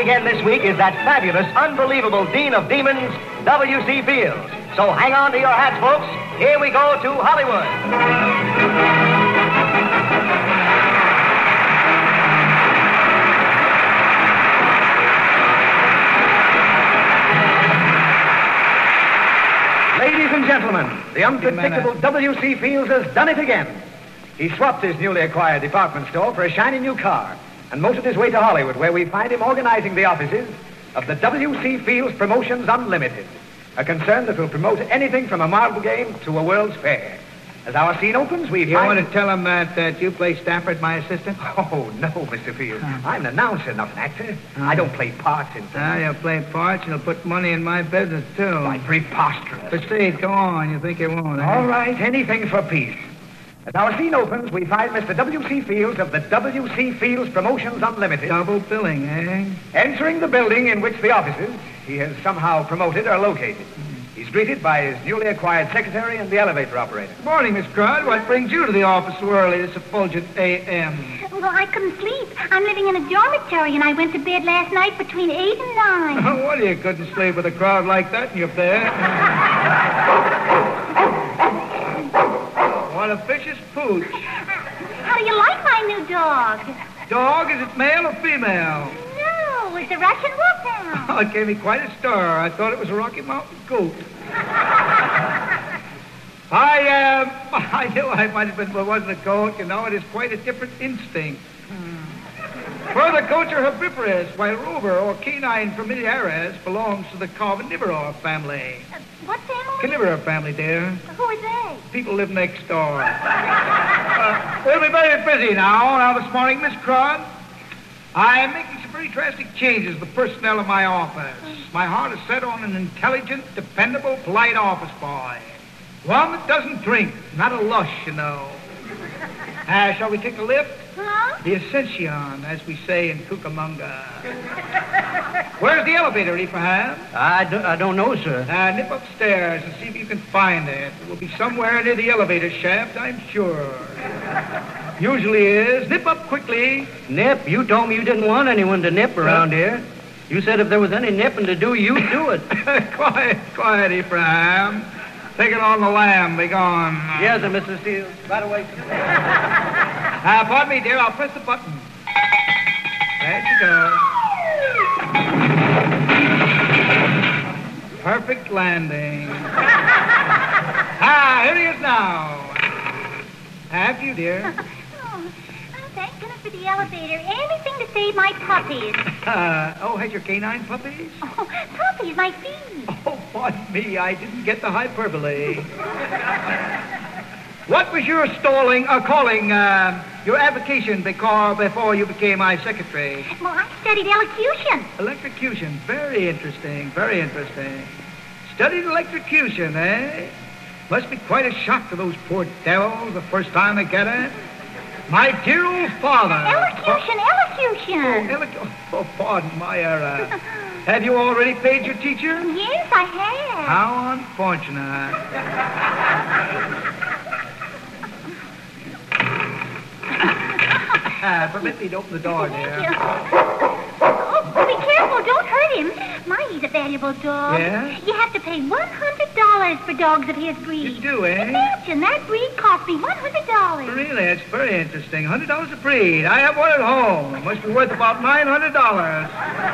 again this week is that fabulous, unbelievable Dean of Demons, W.C. Fields. So hang on to your hats, folks. Here we go to Hollywood. Ladies and gentlemen, the unpredictable W.C. Fields has done it again. He swapped his newly acquired department store for a shiny new car and motored his way to Hollywood, where we find him organizing the offices of the W.C. Fields Promotions Unlimited, a concern that will promote anything from a marble game to a World's Fair. As our scene opens, we You want to tell him that you play Stafford, my assistant? Oh, no, Mr. Fields. I'm an announcer, not an actor. I don't play parts in things. You'll play parts and you'll put money in my business, too. Why, preposterous. Proceed, go on. You think you won't, eh? All right, anything for peace. As our scene opens, we find Mr. W.C. Fields of the W.C. Fields Promotions Unlimited. Double billing, eh? Entering the building in which the offices he has somehow promoted are located. He's greeted by his newly acquired secretary and the elevator operator. Good morning, Miss Crud. What brings you to the office so early this effulgent A.M.? Well, I couldn't sleep. I'm living in a dormitory, and I went to bed last night between 8 and 9. What, you couldn't sleep with a crowd like that in your bed? What a vicious pooch. How do you like my new dog? Dog, is it male or female? No, it's a Russian wolfhound. Oh, it gave me quite a stir. I thought it was a Rocky Mountain goat. I knew I might have been, but it wasn't a goat. You know, it is quite a different instinct. Further goats are herbivorous, while Rover or canine familiaris belongs to the carnivora family. What family? Carnivora family, dear. Who are they? People live next door. We'll be very busy now. Now, this morning, Miss Crud, I am making some very drastic changes to the personnel of my office. My heart is set on an intelligent, dependable, polite office boy. One that doesn't drink, not a lush, you know. Shall we take a lift? Huh? The Ascension, as we say in Cucamonga. Where's the elevator, Ephraim? I don't know, sir. Nip upstairs and see if you can find it. It will be somewhere near the elevator shaft, I'm sure. Usually is. Nip up quickly. Nip? You told me you didn't want anyone to nip around here. You said if there was any nipping to do, you'd do it. Quiet, Ephraim. Take it on the lamb. Be gone. Yes, sir, Mr. Steele. Right away. Pardon me, dear. I'll press the button. There you go. Perfect landing. Here he is now. Have you, dear? Thank goodness for the elevator. Anything to save my puppies. Has your canine puppies? Oh, puppies, my feet. Oh, pardon me. I didn't get the hyperbole. What was your calling your avocation before you became my secretary? Well, I studied elocution. Electrocution. Very interesting. Very interesting. Studied electrocution, eh? Must be quite a shock to those poor devils the first time they get it. My dear old father. Elocution. Oh, pardon my error. Have you already paid your teacher? Yes, I have. How unfortunate. Permit me to open the door, dear. Oh, be careful. Don't hurt him. He's a valuable dog. Yeah? You have to pay $100 for dogs of his breed. You do, eh? Imagine, that breed cost me $100. Really? That's very interesting. $100 a breed. I have one at home. It must be worth about $900.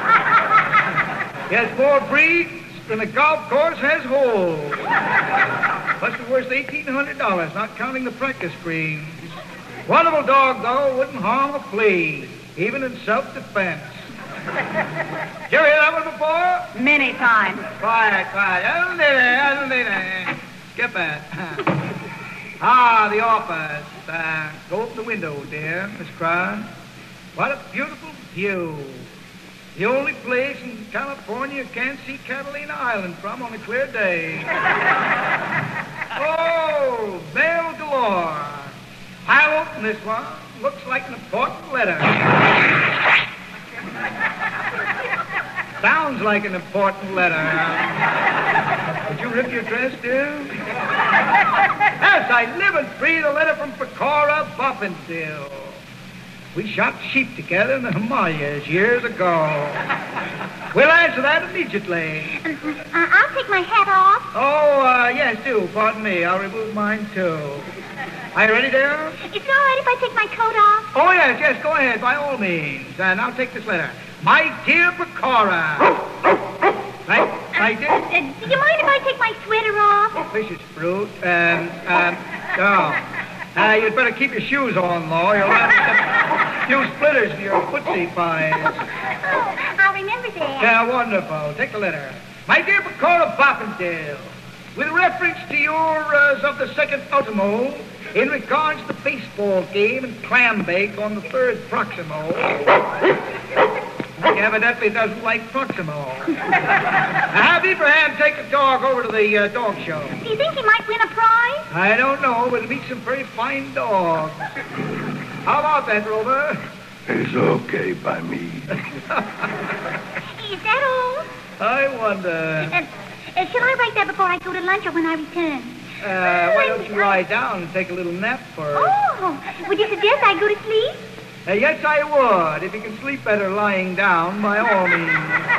He has more breeds than a golf course has holes. Must be worth $1,800, not counting the practice greens. Wonderful dog, though. Wouldn't harm a flea, even in self-defense. Did you hear that one before? Many times. Quiet. Skip it. The office. Go open the window, dear, Miss Crud. What a beautiful view. The only place in California you can't see Catalina Island from on a clear day. Oh, mail galore. I'll open this one. Looks like an important letter. Sounds like an important letter. Would you rip your dress, dear? Yes, I live and breathe a letter from Pecora, Boffindale. We shot sheep together in the Himalayas years ago. We'll answer that immediately. I'll take my hat off. Oh, yes, do. Pardon me. I'll remove mine, too. Are you ready, dear? Is it all right if I take my coat off? Oh, yes, go ahead, by all means. And I'll take this letter. My dear Pecora. Right, dear? Do you mind if I take my sweater off? Vicious brute. You'd better keep your shoes on, Law. You'll have a few splitters in your footsie pies. Oh, I'll remember that. Yeah, wonderful. Take the letter. My dear Pecora Boppendale, with reference to yours of the 2nd ultimo, in regards to the baseball game and clam bake on the 3rd proximo, he evidently doesn't like Proximo. Have Abraham take the dog over to the dog show. Do you think he might win a prize? I don't know, but he'll meet some very fine dogs. How about that, Rover? It's okay by me. Is that all? I wonder. Shall I write that before I go to lunch or when I return? Why don't you lie down and take a little nap first? Oh, would you suggest I go to sleep? Yes, I would. If you can sleep better lying down, by all means.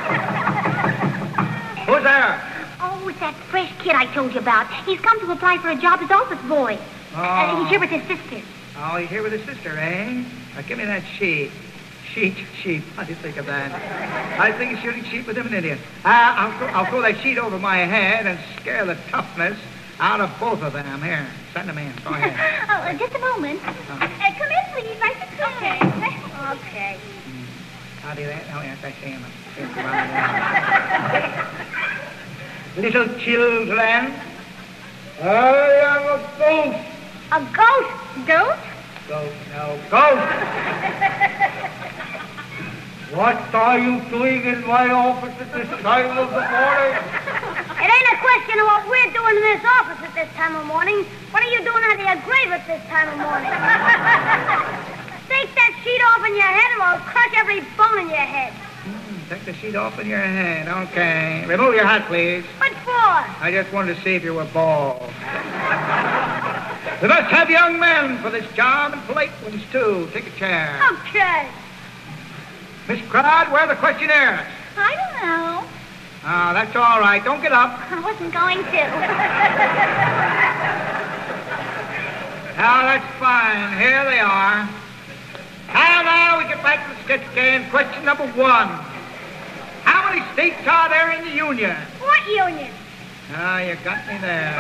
Who's there? Oh, it's that fresh kid I told you about. He's come to apply for a job as office boy. Oh. He's here with his sister. Oh, you're here with his sister, eh? Now, give me that sheet. Sheep. How do you think of that? I think he's shooting sheep with him and Indian. I'll throw that sheet over my head and scare the toughness out of both of them. Here, send them in. Go ahead. Just a moment. Come in, please. Right this way. Okay. I'll do that. Oh, yes, I see him. Little children, I am a ghost. A ghost? Ghost? Ghost. What are you doing in my office at this time of the morning? It ain't a question of what we're doing in this office at this time of morning. What are you doing out of your grave at this time of morning? Take that sheet off in your head and we'll crush every bone in your head. Take the sheet off in your head. Okay. Remove your hat, please. What for? I just wanted to see if you were bald. We must have young men for this job and polite ones, too. Take a chair. Okay. Miss Crowd, where are the questionnaires? I don't know. Oh, that's all right. Don't get up. I wasn't going to. Now, that's fine. Here they are. Now, we get back to the sketch game. Question number 1. How many states are there in the Union? What union? Ah, you got me there.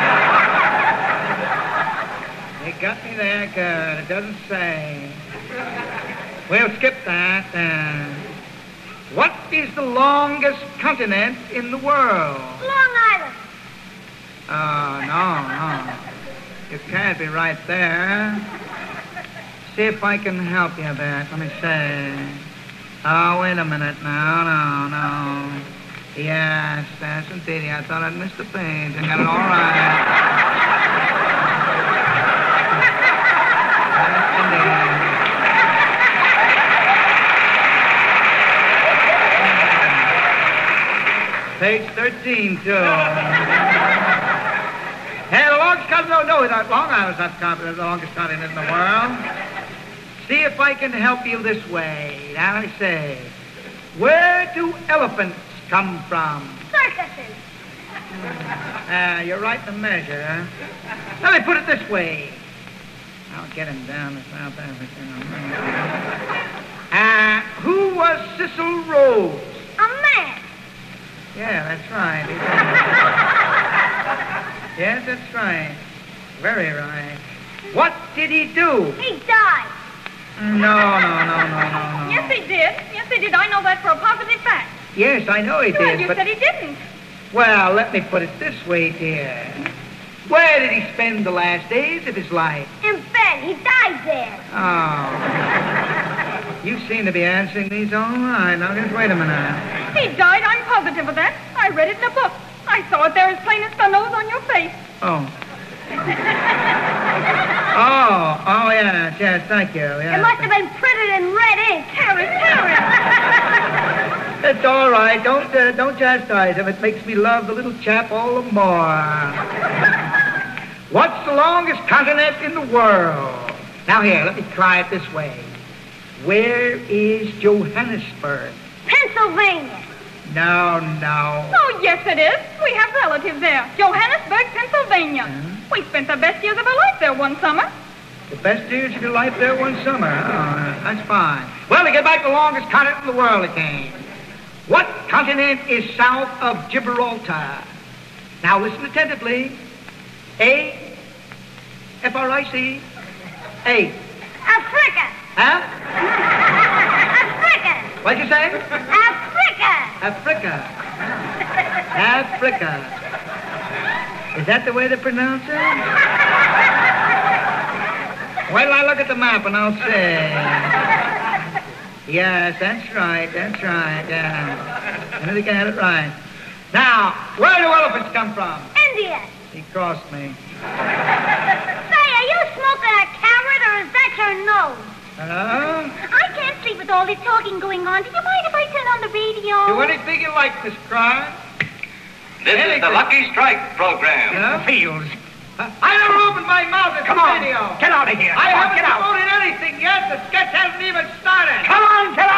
You got me there good. It doesn't say. We'll skip that. What is the longest continent in the world? Long Island. Oh, no. You can't be right there. See if I can help you a bit. Let me see. Oh, wait a minute now. No. Yes, indeed. I thought I'd missed the page. I got it all right. Yes, indeed. Page 13, too. Hey, the longest continent... No, Long Island's not the longest continent in the world. See if I can help you this way. Now, let me say, where do elephants come from? Circuses. You're right in the measure. Let me put it this way. I'll get him down to South Africa. Who was Cecil Rhodes? A man. Yeah, that's right. Yes, that's right. Very right. What did he do? He died. No. Yes, he did. I know that for a positive fact. Yes, I know he Well, did, you but... said he didn't. Well, let me put it this way, dear. Where did he spend the last days of his life? In bed. He died there. Oh. You seem to be answering these all right. Now, just wait a minute. He died, I'm positive of that. I read it in a book. I saw it there as plain as the nose on your face. Oh, yes, thank you. Yeah. It must have been printed in red ink. Harry. It's all right. Don't chastise him. It makes me love the little chap all the more. What's the longest continent in the world? Now, here, let me try it this way. Where is Johannesburg? Pennsylvania. No. Oh, yes, it is. We have relatives there. Johannesburg, Pennsylvania. We spent the best years of our life there one summer. The best years of your life there one summer. Oh, that's fine. Well, to get back to the longest continent in the world again. What continent is south of Gibraltar? Now listen attentively. A, F-R-I-C, A. Africa. Huh? Africa. What'd you say? Africa. Africa. Is that the way they pronounce it? Wait till I look at the map and I'll say. Yes, that's right. Yeah. I know they can have it right. Now, where do elephants come from? India. He crossed me. Say, are you smoking a carrot or is that your nose? I can't sleep with all this talking going on. Do you mind if I turn on the radio? Do anything you like, Miss Crime. This is the Lucky Strike program. Fields. I never opened my mouth at the radio. Get out of here. I haven't Get out. promoted anything yet. The sketch hasn't even started. Come on, get